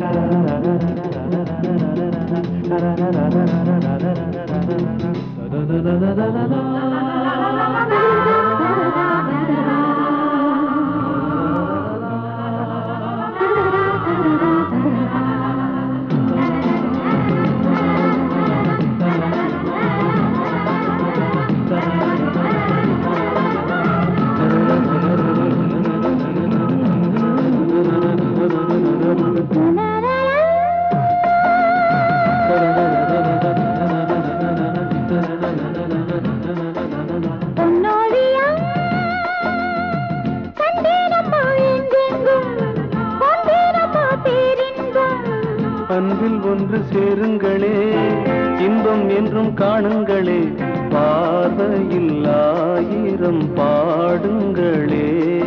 அன்பில் ஒன்று சேருங்களே, இன்பம் என்றும் காணுங்களே, பார்வையில் ஆயிரம் பாடுங்களே.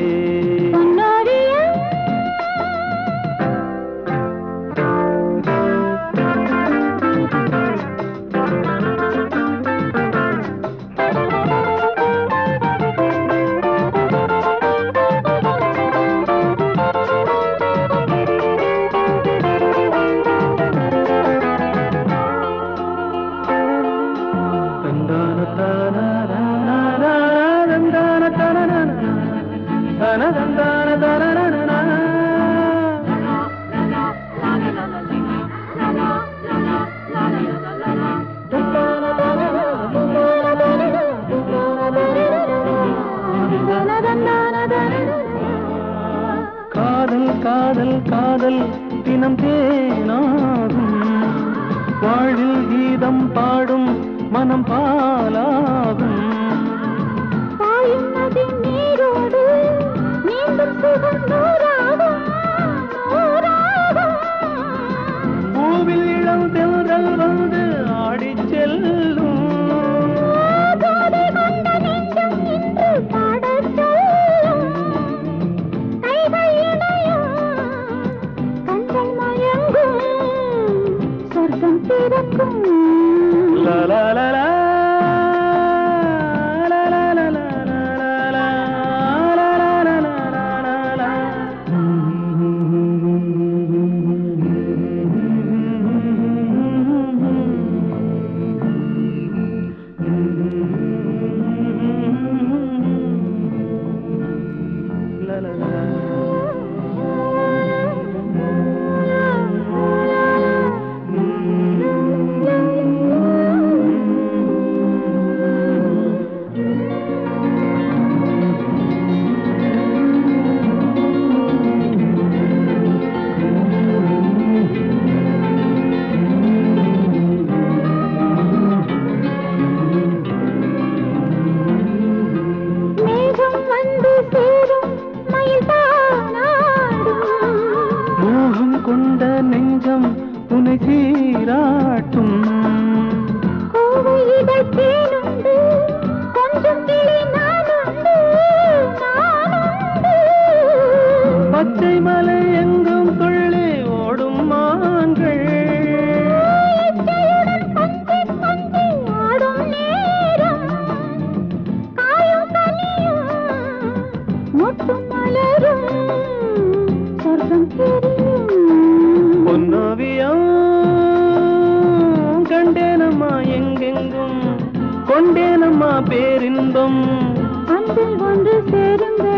காதல் காதல் காதல் தினம் தேனாகும், வாழ்வில் கீதம் பாடும் மனம் பாலாகும். பூவில் இளம் தென்றல் வந்து ஆடி செல்லும், la la la la. மோகம் கொண்ட நெஞ்சம் உனை சீராட்டும், பச்சை மலை எங்கும் துள்ளி ஓடும் மான்கள், பொன்னோவியம் கண்டேனம்மா எங்கெங்கும், கொண்டேனம்மா பேரின்பம். அன்பில் ஒன்று சேருங்க